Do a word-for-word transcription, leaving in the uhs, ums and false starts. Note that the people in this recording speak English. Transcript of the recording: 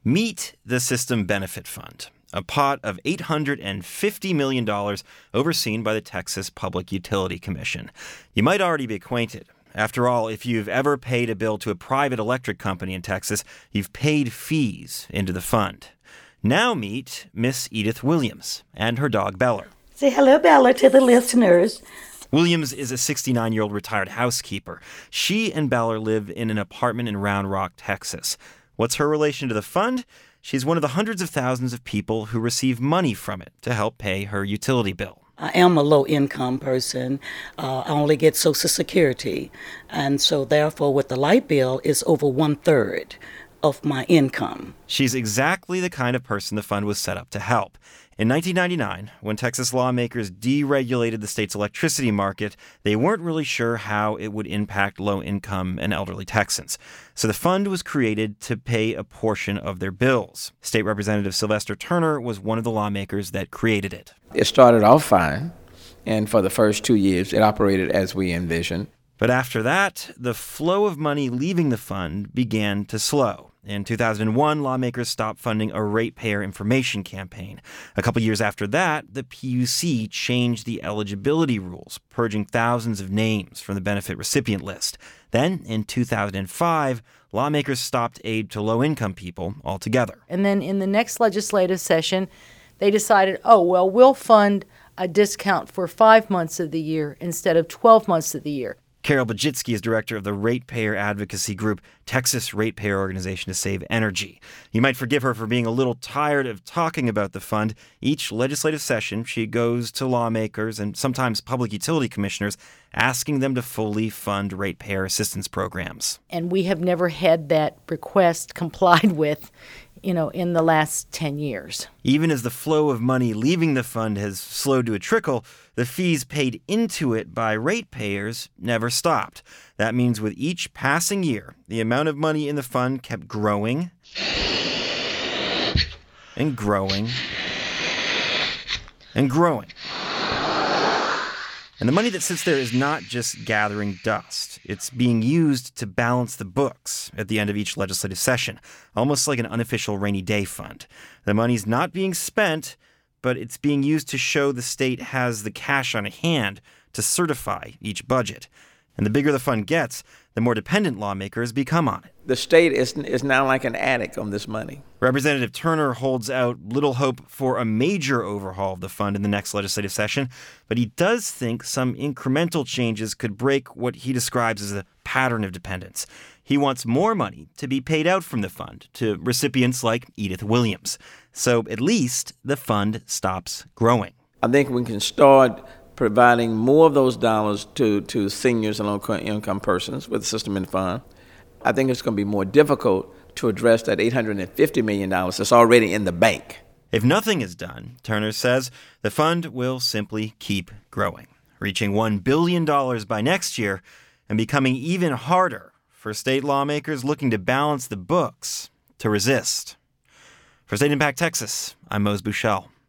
Meet the System Benefit Fund, a pot of eight hundred fifty million dollars overseen by the Texas Public Utility Commission. You might already be acquainted. After all, if you've ever paid a bill to a private electric company in Texas, you've paid fees into the fund. Now meet Miss Edith Williams and her dog Beller. Say hello, Bella, to the listeners. Williams is a sixty-nine-year-old retired housekeeper. She and Beller live in an apartment in Round Rock, Texas. What's her relation to the fund? She's one of the hundreds of thousands of people who receive money from it to help pay her utility bill. I am a low-income person. Uh, I only get Social Security. And so therefore, with the light bill, it's over one-third of my income. She's exactly the kind of person the fund was set up to help. In nineteen ninety-nine, when Texas lawmakers deregulated the state's electricity market, they weren't really sure how it would impact low-income and elderly Texans. So the fund was created to pay a portion of their bills. State Representative Sylvester Turner was one of the lawmakers that created it. It started off fine, and for the first two years, it operated as we envisioned. But after that, the flow of money leaving the fund began to slow. In two thousand one, lawmakers stopped funding a ratepayer information campaign. A couple years after that, the P U C changed the eligibility rules, purging thousands of names from the benefit recipient list. Then, in two thousand five, lawmakers stopped aid to low-income people altogether. And then in the next legislative session, they decided, oh, well, we'll fund a discount for five months of the year instead of twelve months of the year. Carol Bajitsky is director of the ratepayer advocacy group Texas Ratepayer Organization to Save Energy. You might forgive her for being a little tired of talking about the fund. Each legislative session, she goes to lawmakers and sometimes public utility commissioners, asking them to fully fund ratepayer assistance programs. And we have never had that request complied with, you know, in the last ten years. Even as the flow of money leaving the fund has slowed to a trickle, the fees paid into it by ratepayers never stopped. That means with each passing year, the amount of money in the fund kept growing and growing and growing. And the money that sits there is not just gathering dust. It's being used to balance the books at the end of each legislative session, almost like an unofficial rainy day fund. The money's not being spent, but it's being used to show the state has the cash on hand to certify each budget. And the bigger the fund gets, the more dependent lawmakers become on it. The state is, is now like an addict on this money. Representative Turner holds out little hope for a major overhaul of the fund in the next legislative session, but he does think some incremental changes could break what he describes as a pattern of dependence. He wants more money to be paid out from the fund to recipients like Edith Williams. So at least the fund stops growing. I think we can start providing more of those dollars to, to seniors and low-income persons with the system and fund. I think it's going to be more difficult to address that eight hundred fifty million dollars that's already in the bank. If nothing is done, Turner says, the fund will simply keep growing, reaching one billion dollars by next year and becoming even harder for state lawmakers looking to balance the books to resist. For State Impact Texas, I'm Mose Buchel.